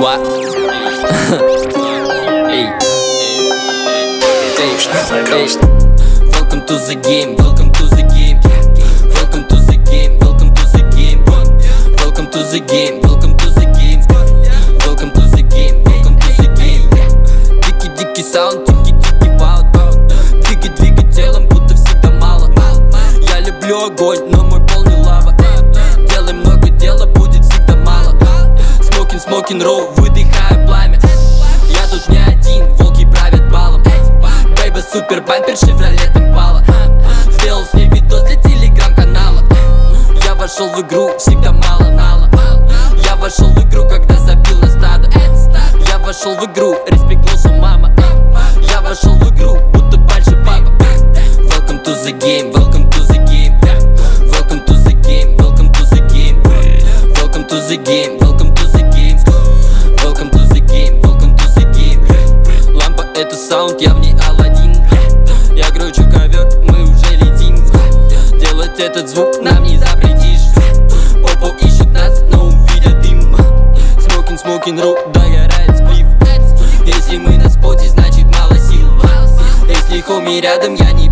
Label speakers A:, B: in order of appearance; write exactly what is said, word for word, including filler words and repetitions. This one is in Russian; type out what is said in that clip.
A: What? Ey. Ey. Welcome to the game, welcome to the game. Welcome to the game, welcome to the game. Welcome to the game, welcome to the game. Welcome to the game, welcome to the game. Дикий-дикий саунд, дикий-дикий ваут. Двигай-двигай телом, будто всегда мало. Я люблю огонь, но мой пол не лава. Делай много дела, будет всегда мало. Смокин, смокин, роу, выдыхаю пламя. Я тут не один, волки правят балом. Бэйба, супер бампер, шевролет импала. Сделал с ней видос для телеграм-канала. Я вошел в игру, всегда мало нала. Я вошел в игру, когда забил на стадо. Я вошел в игру, респектнулся мама. Я вошел в игру, будто большой папа. Welcome to the game, welcome to the game. Welcome to the game, welcome to the game. Welcome to the game, welcome to the game. Welcome to the game, welcome to the game. Лампа это саунд, я в ней Аладдин. Я кручу ковер, мы уже летим. Делать этот звук нам не запретишь. Попо ищут нас, но увидят дым. Смокин, смокин, ру, догорает сплив. Если мы на споте, значит мало сил. Если хоми рядом, я не